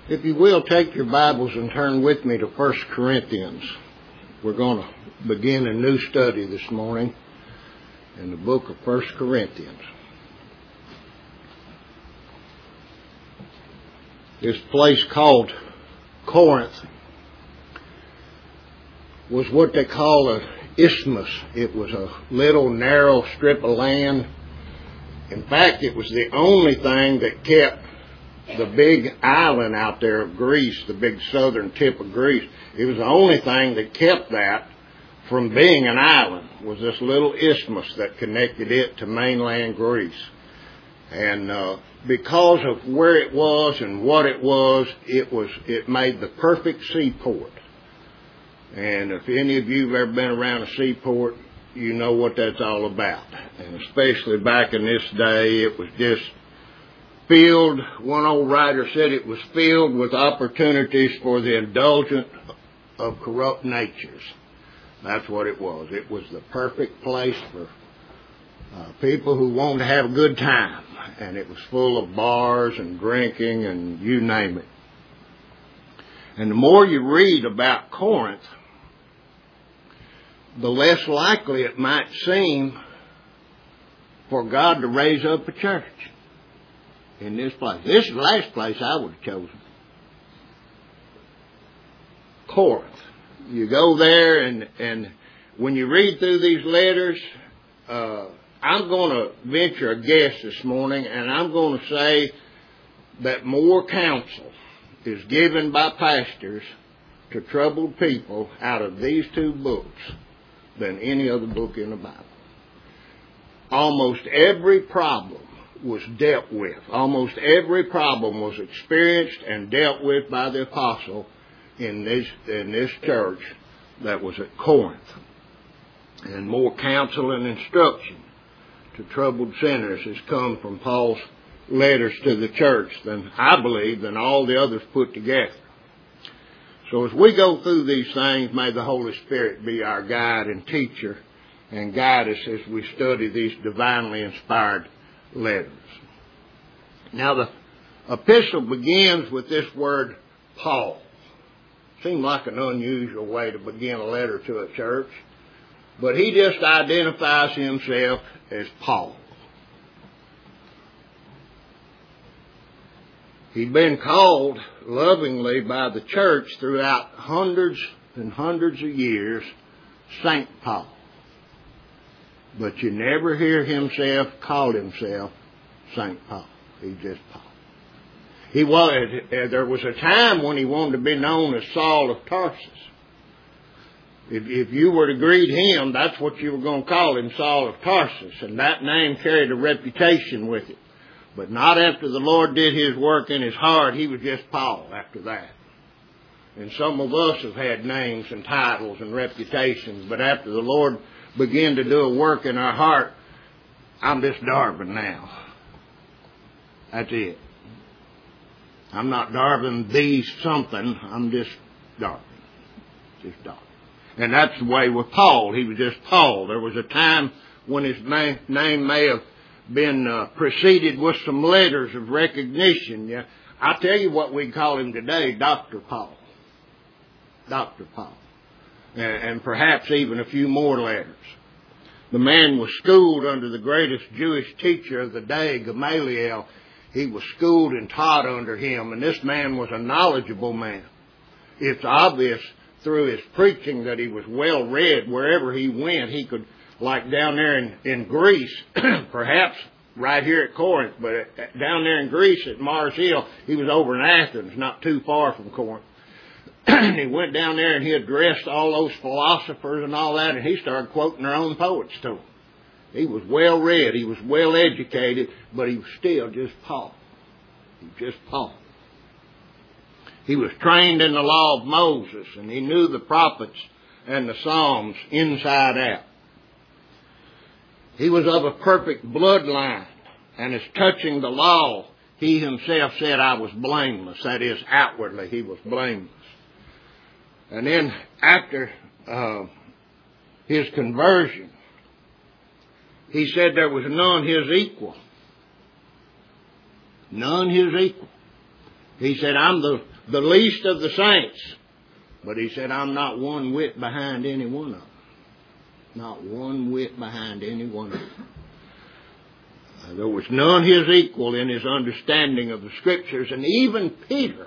If you will, take your Bibles and turn with me to 1 Corinthians. We're going to begin a new study this morning in the book of 1 Corinthians. This place called Corinth was what they call an isthmus. It was a little narrow strip of land. In fact, it was the only thing that kept the big island out there of Greece, the big southern tip of Greece. It was the only thing that kept that from being an island, was this little isthmus that connected it to mainland Greece. And because of where it was and what it made the perfect seaport. And if any of you have ever been around a seaport, you know what that's all about. And especially back in this day, it was just filled, one old writer said it was filled with opportunities for the indulgence of corrupt natures. That's what it was. It was the perfect place for people who wanted to have a good time. And it was full of bars and drinking and you name it. And the more you read about Corinth, the less likely it might seem for God to raise up a church in this place. This is the last place I would have chosen. Corinth. You go there and when you read through these letters, I'm going to venture a guess this morning, and I'm going to say that more counsel is given by pastors to troubled people out of these two books than any other book in the Bible. Almost every problem was dealt with. Almost every problem was experienced and dealt with by the apostle in this church that was at Corinth. And more counsel and instruction to troubled sinners has come from Paul's letters to the church than, I believe, than all the others put together. So as we go through these things, may the Holy Spirit be our guide and teacher and guide us as we study these divinely inspired letters. Now the epistle begins with this word, Paul. Seemed like an unusual way to begin a letter to a church, but he just identifies himself as Paul. He'd been called lovingly by the church throughout hundreds and hundreds of years, Saint Paul. But you never hear himself call himself Saint Paul. He's just Paul. There was a time when he wanted to be known as Saul of Tarsus. If you were to greet him, that's what you were going to call him, Saul of Tarsus. And that name carried a reputation with it. But not after the Lord did his work in his heart. He was just Paul after that. And some of us have had names and titles and reputations. But after the Lord began to do a work in our heart, I'm just Darvin now. That's it. I'm not Darvin the something. I'm just Darvin. Just Darvin. And that's the way with Paul. He was just Paul. There was a time when his name may have been preceded with some letters of recognition. Yeah, I'll tell you what we call him today, Dr. Paul. Dr. Paul. And perhaps even a few more letters. The man was schooled under the greatest Jewish teacher of the day, Gamaliel. He was schooled and taught under him, and this man was a knowledgeable man. It's obvious through his preaching that he was well read. Wherever he went, he could, like down there in Greece, perhaps right here at Corinth, but down there in Greece at Mars Hill, he was over in Athens, not too far from Corinth. And he went down there and he addressed all those philosophers and all that, and he started quoting their own poets to them. He was well read, he was well educated, but he was still just Paul. He was just Paul. He was trained in the law of Moses, and he knew the prophets and the Psalms inside out. He was of a perfect bloodline, and as touching the law, he himself said, I was blameless. That is, outwardly, he was blameless. And then after his conversion, he said there was none his equal. None his equal. He said, I'm the least of the saints. But he said, I'm not one whit behind any one of them. Not one whit behind any one of them. There was none his equal in his understanding of the Scriptures. And even Peter,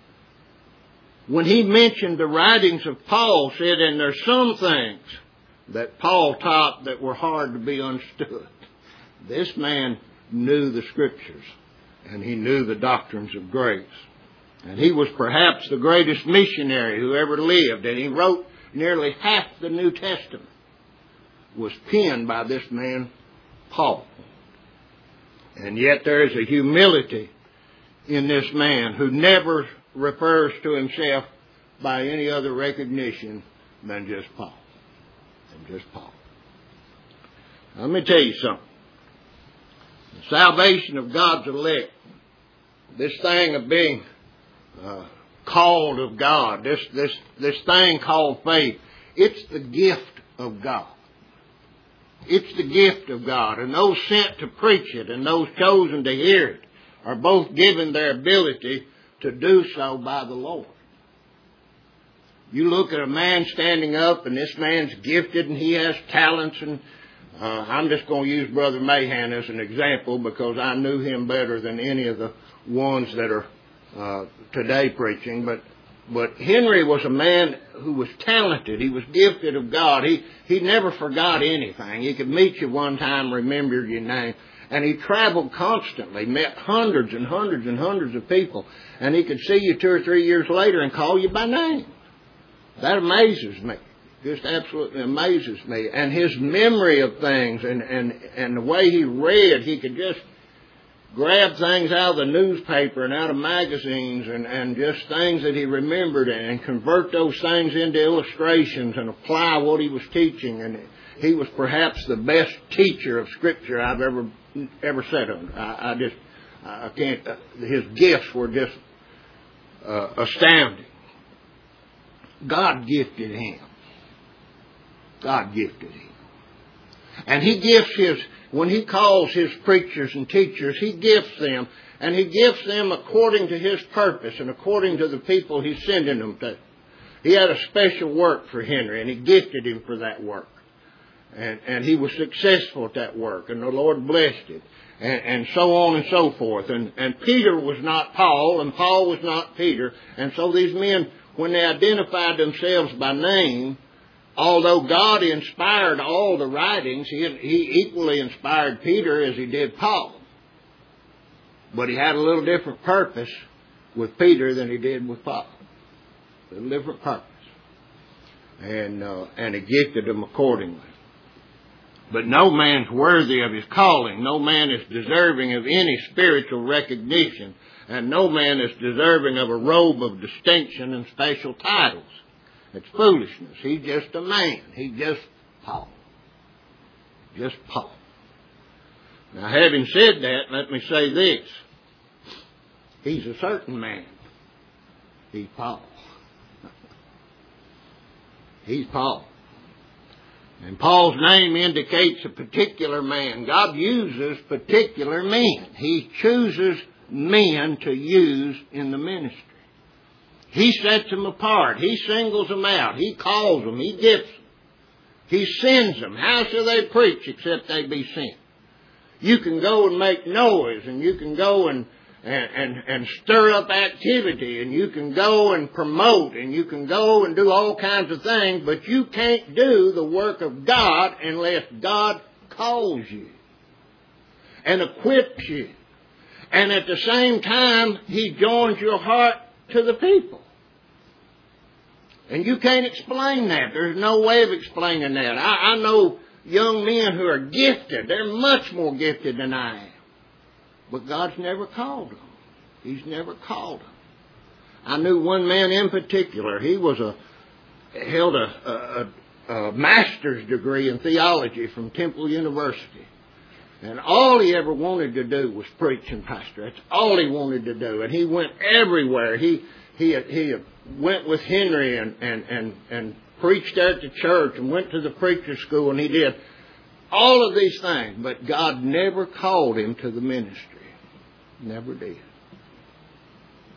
when he mentioned the writings of Paul, said, and there's some things that Paul taught that were hard to be understood. This man knew the Scriptures, and he knew the doctrines of grace. And he was perhaps the greatest missionary who ever lived, and he wrote nearly half the New Testament. Was penned by this man, Paul. And yet there is a humility in this man who never refers to himself by any other recognition than just Paul. And just Paul. Let me tell you something. The salvation of God's elect, this thing of being called of God, this thing called faith, it's the gift of God. It's the gift of God. And those sent to preach it and those chosen to hear it are both given their ability to do so by the Lord. You look at a man standing up, and this man's gifted and he has talents, and I'm just going to use Brother Mahan as an example because I knew him better than any of the ones that are today preaching. But Henry was a man who was talented. He was gifted of God. He never forgot anything. He could meet you one time, remember your name. And he traveled constantly, met hundreds and hundreds and hundreds of people. And he could see you 2 or 3 years later and call you by name. That amazes me. Just absolutely amazes me. And his memory of things and the way he read, he could just grab things out of the newspaper and out of magazines and just things that he remembered and convert those things into illustrations and apply what he was teaching. And he was perhaps the best teacher of Scripture I've ever sat under. I can't. His gifts were just astounding. God gifted him. God gifted him. And he gifts when he calls his preachers and teachers, he gifts them. And he gifts them according to his purpose and according to the people he's sending them to. He had a special work for Henry, and he gifted him for that work. And he was successful at that work, and the Lord blessed it. And so on and so forth. And Peter was not Paul, and Paul was not Peter. And so these men, when they identified themselves by name, although God inspired all the writings, he equally inspired Peter as he did Paul. But he had a little different purpose with Peter than he did with Paul. A little different purpose. And he gifted them accordingly. But no man's worthy of his calling. No man is deserving of any spiritual recognition. And no man is deserving of a robe of distinction and special titles. It's foolishness. He's just a man. He's just Paul. Just Paul. Now, having said that, let me say this. He's a certain man. He's Paul. He's Paul. And Paul's name indicates a particular man. God uses particular men. He chooses men to use in the ministry. He sets them apart. He singles them out. He calls them. He gifts them. He sends them. How shall they preach except they be sent? You can go and make noise, and you can go and stir up activity, and you can go and promote, and you can go and do all kinds of things, but you can't do the work of God unless God calls you and equips you. And at the same time, He joins your heart to the people. And you can't explain that. There's no way of explaining that. I know young men who are gifted. They're much more gifted than I am. But God's never called them. He's never called them. I knew one man in particular. He held a master's degree in theology from Temple University. And all he ever wanted to do was preach and pastor. That's all he wanted to do. And he went everywhere. He went with Henry and preached there at the church and went to the preacher school, and he did all of these things. But God never called him to the ministry. Never did.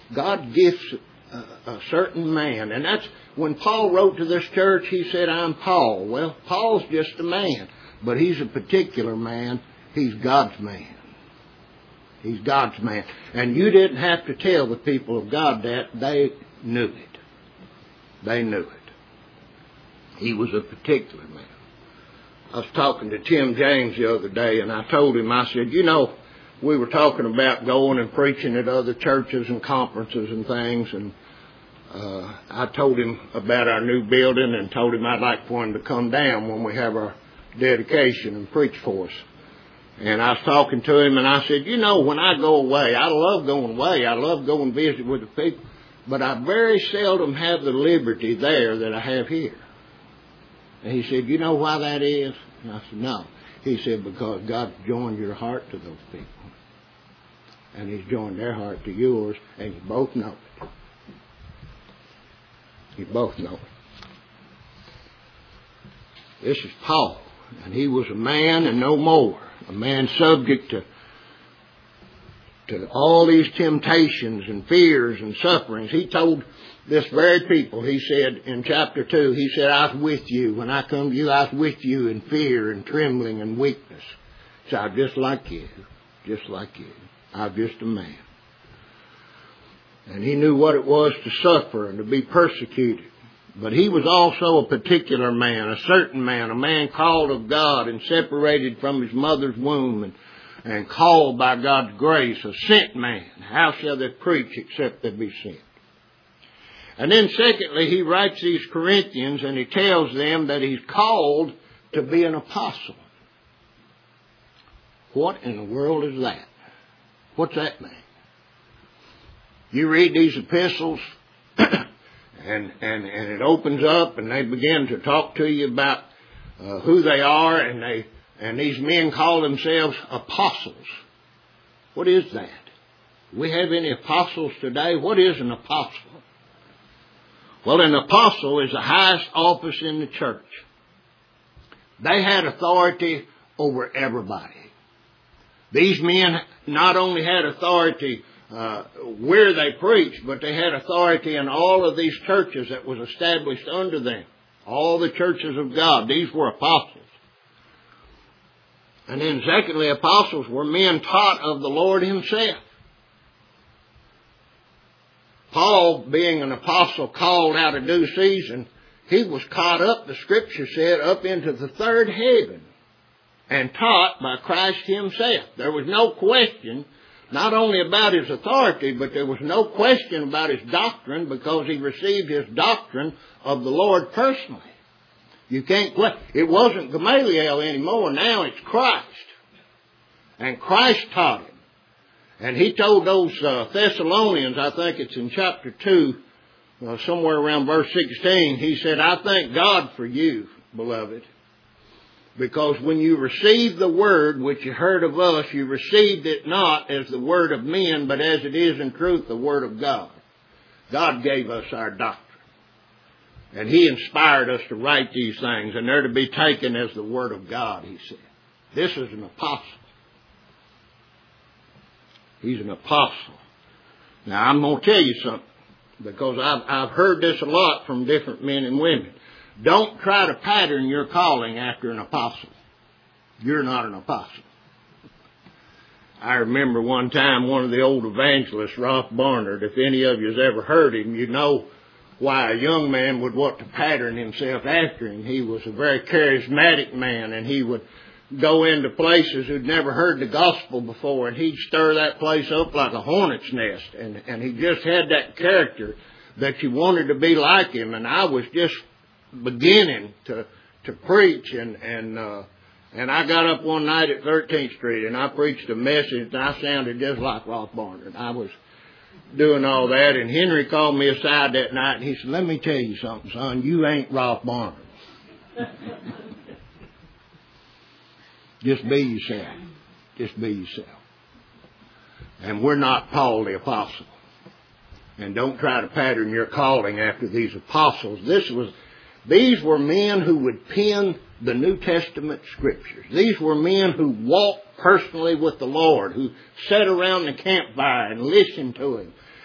God gifts a certain man. And that's when Paul wrote to this church, he said, I'm Paul. Well, Paul's just a man, but he's a particular man. He's God's man. He's God's man. And you didn't have to tell the people of God that. They knew it. They knew it. He was a particular man. I was talking to Tim James the other day, and I told him, I said, we were talking about going and preaching at other churches and conferences and things, and I told him about our new building and told him I'd like for him to come down when we have our dedication and preach for us. And I was talking to him, and I said, when I go away, I love going away. I love going and visit with the people, but I very seldom have the liberty there that I have here. And he said, you know why that is? And I said, no. He said, because God joined your heart to those people. And He's joined their heart to yours, and you both know it. You both know it. This is Paul, and he was a man and no more. A man subject to all these temptations and fears and sufferings. He told this very people, he said in chapter 2, he said, I was with you. When I come to you, I was with you in fear and trembling and weakness. So I'm just like you. Just like you. I'm just a man. And he knew what it was to suffer and to be persecuted. But he was also a particular man, a certain man, a man called of God and separated from his mother's womb and called by God's grace, a sent man. How shall they preach except they be sent? And then secondly, he writes these Corinthians and he tells them that he's called to be an apostle. What in the world is that? What's that mean? You read these epistles and it opens up and they begin to talk to you about who they are, and these men call themselves apostles. What is that? Do we have any apostles today? What is an apostle? Well, an apostle is the highest office in the church. They had authority over everybody. These men not only had authority where they preached, but they had authority in all of these churches that was established under them. All the churches of God. These were apostles. And then secondly, apostles were men taught of the Lord Himself. Paul, being an apostle called out of due season, he was caught up, the Scripture said, up into the third heaven and taught by Christ Himself. There was no question, not only about His authority, but there was no question about His doctrine, because He received His doctrine of the Lord personally. You can't question. It wasn't Gamaliel anymore. Now it's Christ. And Christ taught him. And he told those Thessalonians, I think it's in chapter 2, somewhere around verse 16, he said, I thank God for you, beloved, because when you received the word which you heard of us, you received it not as the word of men, but as it is in truth the word of God. God gave us our doctrine. And He inspired us to write these things, and they're to be taken as the word of God, he said. This is an apostle. He's an apostle. Now, I'm going to tell you something, because I've heard this a lot from different men and women. Don't try to pattern your calling after an apostle. You're not an apostle. I remember one time one of the old evangelists, Ralph Barnard, if any of you has ever heard him, you know why a young man would want to pattern himself after him. He was a very charismatic man, and he would go into places who'd never heard the gospel before, and he'd stir that place up like a hornet's nest. And he just had that character that you wanted to be like him. And I was just beginning to preach, and I got up one night at 13th Street, and I preached a message, and I sounded just like Ralph Barnard. I was doing all that, and Henry called me aside that night, and he said, let me tell you something, son, you ain't Ralph Barnard. Just be yourself. Just be yourself. And we're not Paul the Apostle. And don't try to pattern your calling after these apostles. These were men who would pen the New Testament Scriptures. These were men who walked personally with the Lord, who sat around the campfire and listened to Him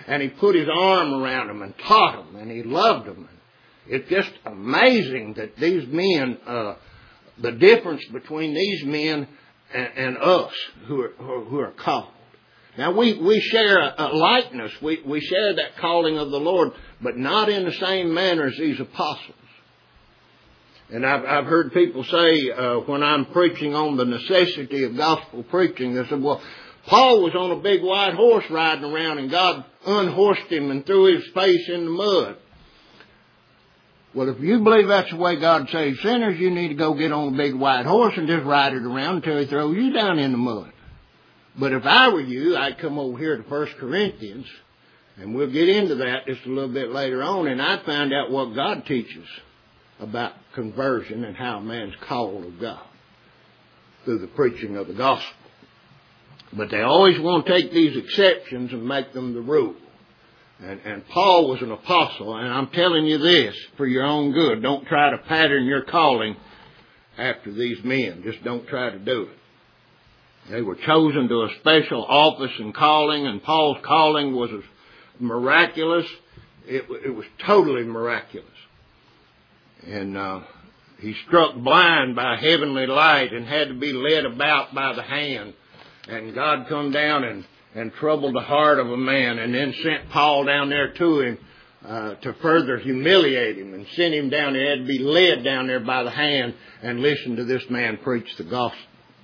and he put his arm around them and taught them, and he loved them. It's just amazing that these men, the difference between these men and us who are called. Now we share a likeness. We share that calling of the Lord, but not in the same manner as these apostles. And I've heard people say when I'm preaching on the necessity of gospel preaching, they said, well, Paul was on a big white horse riding around and God unhorsed him and threw his face in the mud. Well, if you believe that's the way God saves sinners, you need to go get on a big white horse and just ride it around until he throws you down in the mud. But if I were you, I'd come over here to 1 Corinthians, and we'll get into that just a little bit later on, and I'd find out what God teaches about conversion and how a man's called of God through the preaching of the gospel. But they always want to take these exceptions and make them the rule. And Paul was an apostle, and I'm telling you this for your own good. Don't try to pattern your calling after these men. Just don't try to do it. They were chosen to a special office and calling, and Paul's calling was miraculous. It was totally miraculous. And he struck blind by heavenly light and had to be led about by the hand. And God come down and troubled the heart of a man, and then sent Paul down there to him to further humiliate him and sent him down there. He had to be led down there by the hand and listen to this man preach the gospel.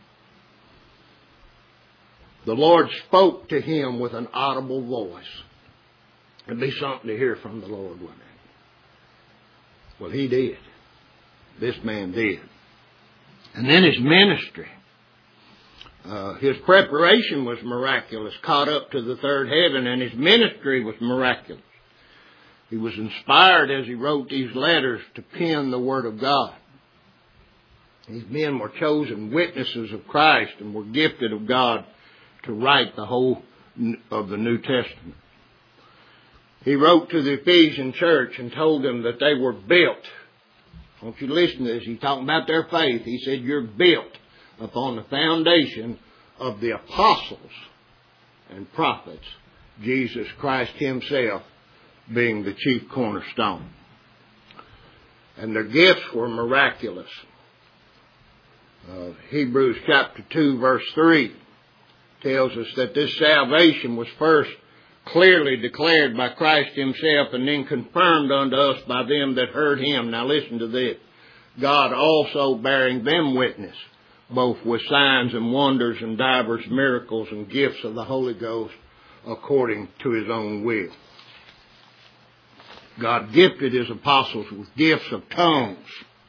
The Lord spoke to him with an audible voice. It'd be something to hear from the Lord, wouldn't it? Well, he did. This man did. And then his ministry. His preparation was miraculous, caught up to the third heaven, and his ministry was miraculous. He was inspired as he wrote these letters to pen the Word of God. These men were chosen witnesses of Christ and were gifted of God to write the whole of the New Testament. He wrote to the Ephesian church and told them that they were built. I want you to listen to this. He's talking about their faith. He said, you're built upon the foundation of the apostles and prophets, Jesus Christ himself being the chief cornerstone. And their gifts were miraculous. Hebrews chapter 2 verse 3 tells us that this salvation was first clearly declared by Christ himself and then confirmed unto us by them that heard him. Now listen to this. God also bearing them witness, both with signs and wonders and divers miracles and gifts of the Holy Ghost according to his own will. God gifted his apostles with gifts of tongues,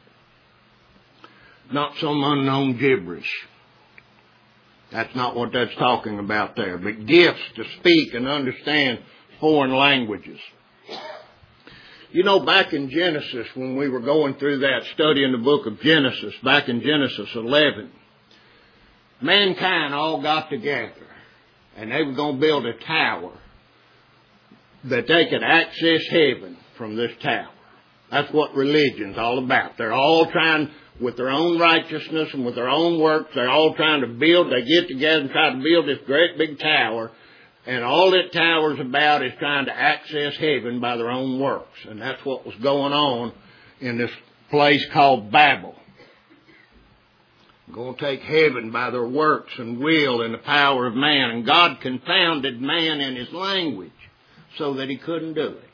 not some unknown gibberish. That's not what that's talking about there, but gifts to speak and understand foreign languages. You know, back in Genesis, when we were going through that study in the book of Genesis, back in Genesis 11, mankind all got together and they were going to build a tower that they could access heaven from this tower. That's what religion's all about. They're all trying, with their own righteousness and with their own works, they're all trying to build, they get together and try to build this great big tower, and all that tower's about is trying to access heaven by their own works. And that's what was going on in this place called Babel. Going to take heaven by their works and will and the power of man. And God confounded man in his language so that he couldn't do it.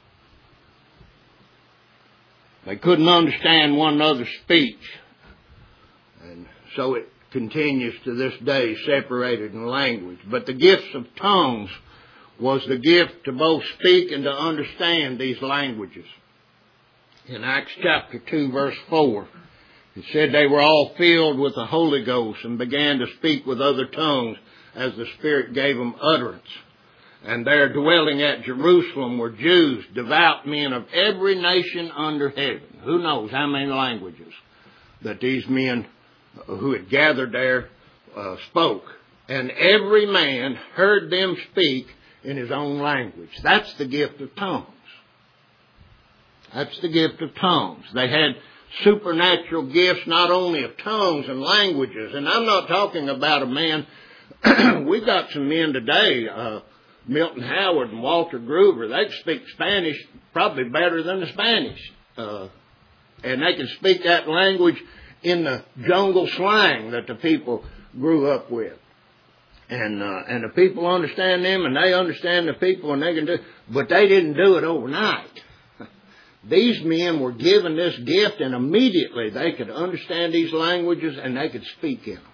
They couldn't understand one another's speech. And so it continues to this day, separated in language. But the gifts of tongues was the gift to both speak and to understand these languages. In Acts chapter 2 verse 4, it said they were all filled with the Holy Ghost and began to speak with other tongues as the Spirit gave them utterance. And there dwelling at Jerusalem were Jews, devout men of every nation under heaven. Who knows how many languages that these men who had gathered there spoke. And every man heard them speak in his own language. That's the gift of tongues. That's the gift of tongues. They had supernatural gifts, not only of tongues and languages. And I'm not talking about a man. We've got some men today Milton Howard and Walter Gruber, they speak Spanish probably better than the Spanish. And they can speak that language in the jungle slang that the people grew up with. And the people understand them, and they understand the people, and they can do, but they didn't do it overnight. These men were given this gift, and immediately they could understand these languages, and they could speak in them.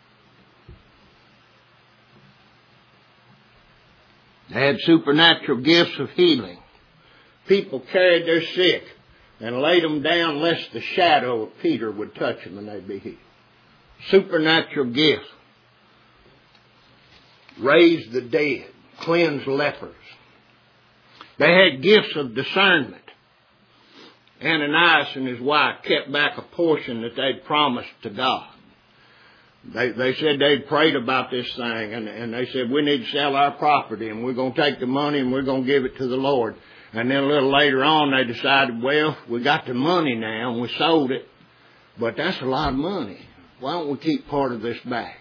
They had supernatural gifts of healing. People carried their sick and laid them down lest the shadow of Peter would touch them and they'd be healed. Supernatural gifts. Raised the dead. Cleansed lepers. They had gifts of discernment. Ananias and his wife kept back a portion that they'd promised to God. They said they'd prayed about this thing, and they said, we need to sell our property, and we're going to take the money and we're going to give it to the Lord. And then a little later on, they decided, well, we got the money now, and we sold it, but that's a lot of money. Why don't we keep part of this back?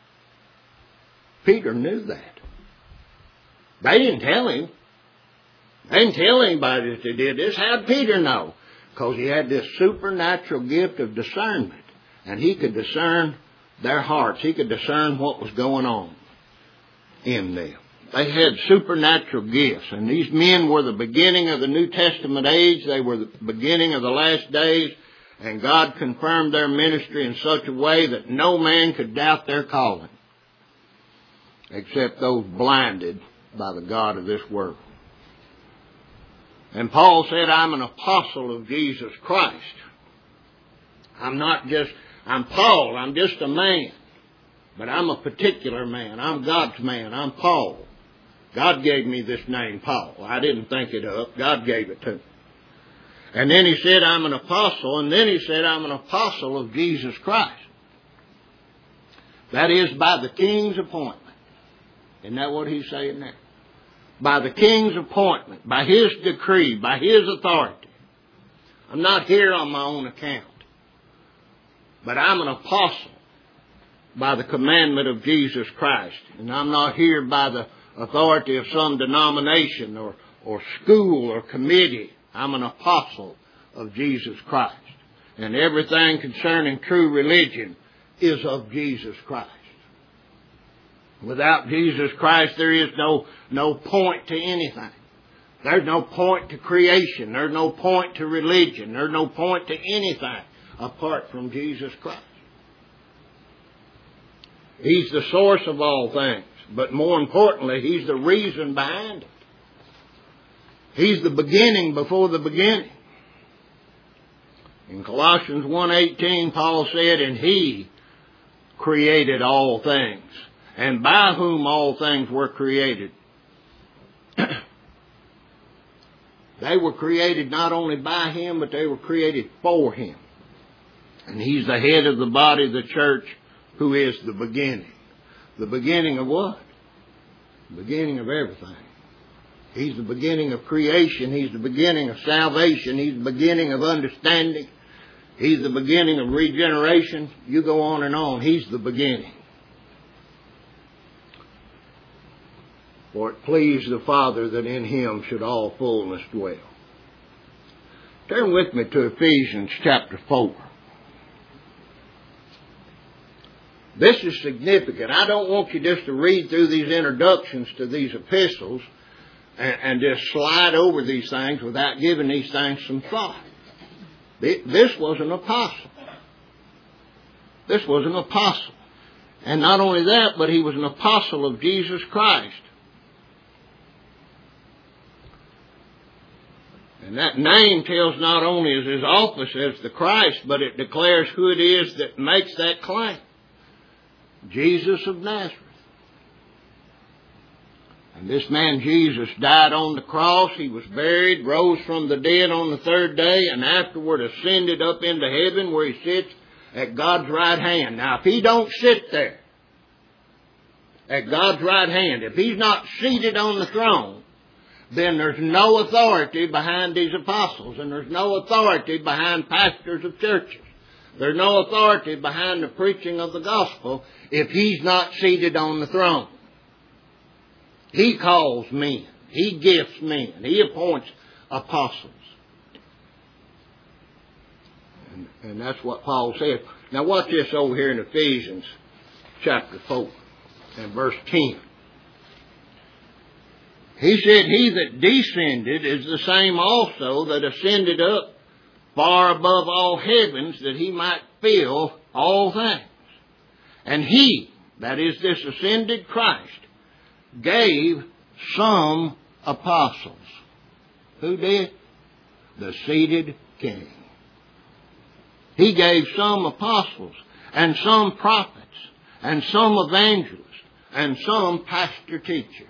Peter knew that. They didn't tell him. They didn't tell anybody that they did this. How'd Peter know? Because he had this supernatural gift of discernment, and he could discern their hearts. He could discern what was going on in them. They had supernatural gifts, and these men were the beginning of the New Testament age. They were the beginning of the last days, and God confirmed their ministry in such a way that no man could doubt their calling, except those blinded by the God of this world. And Paul said, I'm an apostle of Jesus Christ. I'm Paul, I'm just a man. But I'm a particular man. I'm God's man. I'm Paul. God gave me this name, Paul. I didn't think it up. God gave it to me. And then he said, I'm an apostle. And then he said, I'm an apostle of Jesus Christ. That is by the king's appointment. Isn't that what he's saying there? By the king's appointment, by his decree, by his authority. I'm not here on my own account. But I'm an apostle by the commandment of Jesus Christ. And I'm not here by the authority of some denomination or school or committee. I'm an apostle of Jesus Christ. And everything concerning true religion is of Jesus Christ. Without Jesus Christ, there is no point to anything. There's no point to creation. There's no point to religion. There's no point to anything apart from Jesus Christ. He's the source of all things. But more importantly, He's the reason behind it. He's the beginning before the beginning. In Colossians 1:18, Paul said, and He created all things, and by whom all things were created. They were created not only by Him, but they were created for Him. And He's the head of the body of the church, who is the beginning. The beginning of what? The beginning of everything. He's the beginning of creation. He's the beginning of salvation. He's the beginning of understanding. He's the beginning of regeneration. You go on and on. He's the beginning. For it pleased the Father that in Him should all fullness dwell. Turn with me to Ephesians chapter 4. This is significant. I don't want you just to read through these introductions to these epistles and just slide over these things without giving these things some thought. This was an apostle. This was an apostle. And not only that, but he was an apostle of Jesus Christ. And that name tells not only his office as the Christ, but it declares who it is that makes that claim. Jesus of Nazareth. And this man Jesus died on the cross. He was buried, rose from the dead on the third day, and afterward ascended up into heaven where He sits at God's right hand. Now, if He don't sit there at God's right hand, if He's not seated on the throne, then there's no authority behind these apostles, and there's no authority behind pastors of churches. There's no authority behind the preaching of the gospel if He's not seated on the throne. He calls men. He gifts men. He appoints apostles. And that's what Paul said. Now watch this over here in Ephesians chapter 4 and verse 10. He said, he that descended is the same also that ascended up far above all heavens, that he might fill all things. And he, that is this ascended Christ, gave some apostles. Who did? The seated King. He gave some apostles, and some prophets, and some evangelists, and some pastor teachers.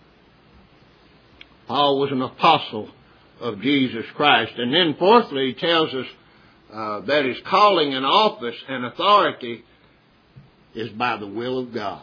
Paul was an apostle of Jesus Christ. And then fourthly, he tells us that his calling and office and authority is by the will of God.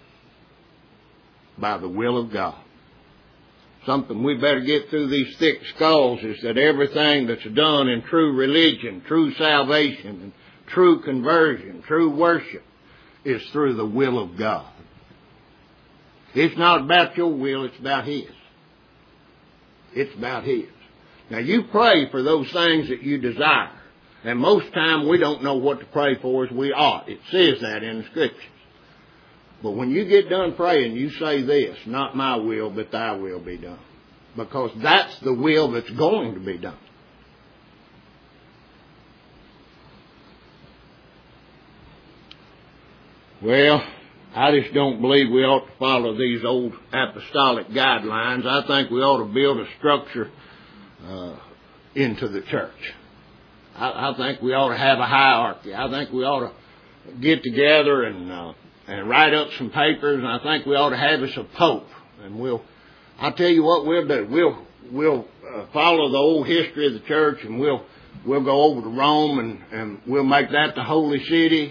By the will of God. Something we better get through these thick skulls is that everything that's done in true religion, true salvation, and true conversion, true worship, is through the will of God. It's not about your will, it's about His. It's about His. Now you pray for those things that you desire. And most time we don't know what to pray for as we ought. It says that in the Scriptures. But when you get done praying, you say this, not my will, but thy will be done. Because that's the will that's going to be done. Well, I just don't believe we ought to follow these old apostolic guidelines. I think we ought to build a structure into the church. I think we ought to have a hierarchy. I think we ought to get together and write up some papers, and I think we ought to have us a pope. And I'll tell you what we'll do. We'll follow the old history of the church, and we'll go over to Rome, and we'll make that the holy city.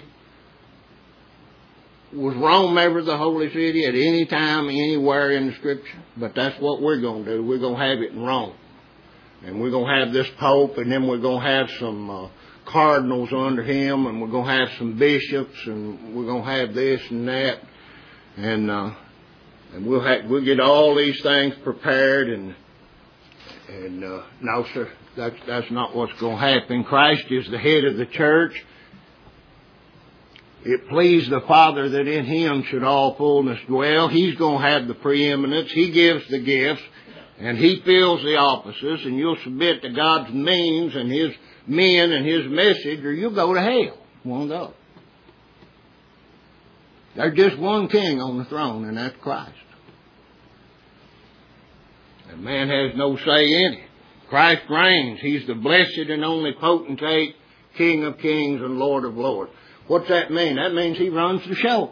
Was Rome ever the holy city at any time, anywhere in the Scripture? But that's what we're going to do. We're going to have it in Rome. And we're going to have this pope, and then we're going to have some cardinals under him, and we're going to have some bishops, and we're going to have this and that. And we'll get all these things prepared, and no, sir, that's not what's going to happen. Christ is the head of the church. It pleased the Father that in Him should all fullness dwell. He's going to have the preeminence. He gives the gifts, and He fills the offices, and you'll submit to God's means and His men and His message, or you'll go to hell. Won't go. There's just one King on the throne, and that's Christ. And man has no say in it. Christ reigns. He's the blessed and only potentate, King of kings and Lord of lords. What's that mean? That means He runs the show.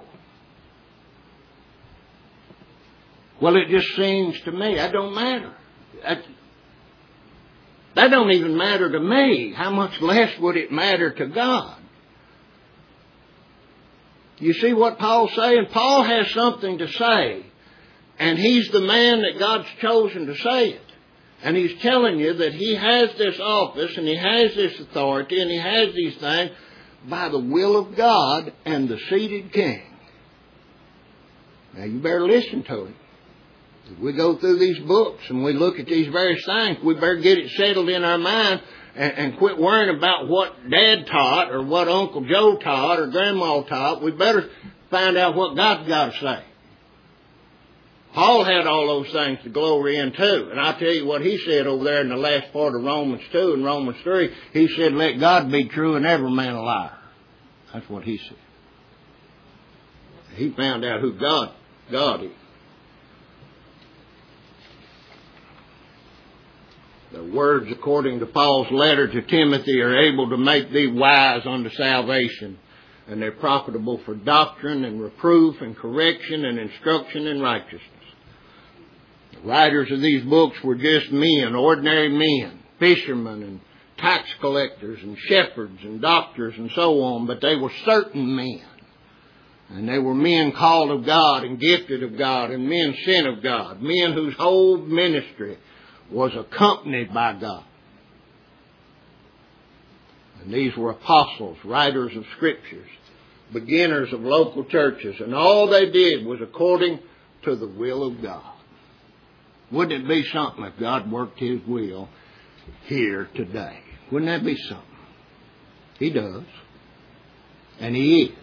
Well, it just seems to me, that don't matter. That don't even matter to me. How much less would it matter to God? You see what Paul's saying? Paul has something to say, and he's the man that God's chosen to say it. And he's telling you that he has this office, and he has this authority, and he has these things by the will of God and the seated King. Now you better listen to him. If we go through these books and we look at these various things, we better get it settled in our mind and quit worrying about what Dad taught or what Uncle Joe taught or Grandma taught. We better find out what God's got to say. Paul had all those things to glory in too. And I'll tell you what he said over there in the last part of Romans 2 and Romans 3. He said, let God be true and every man a liar. That's what he said. He found out who God is. The words according to Paul's letter to Timothy are able to make thee wise unto salvation, and they're profitable for doctrine and reproof and correction and instruction in righteousness. The writers of these books were just men, ordinary men, fishermen and tax collectors and shepherds and doctors and so on, but they were certain men. And they were men called of God and gifted of God and men sent of God, men whose whole ministry was accompanied by God. And these were apostles, writers of scriptures, beginners of local churches, and all they did was according to the will of God. Wouldn't it be something if God worked His will here today? Wouldn't that be something? He does. And He is.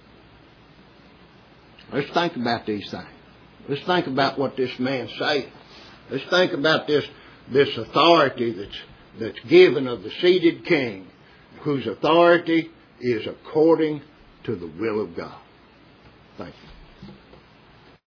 Let's think about these things. Let's think about what this man's saying. Let's think about this authority that's given of the seated king, whose authority is according to the will of God. Thank you.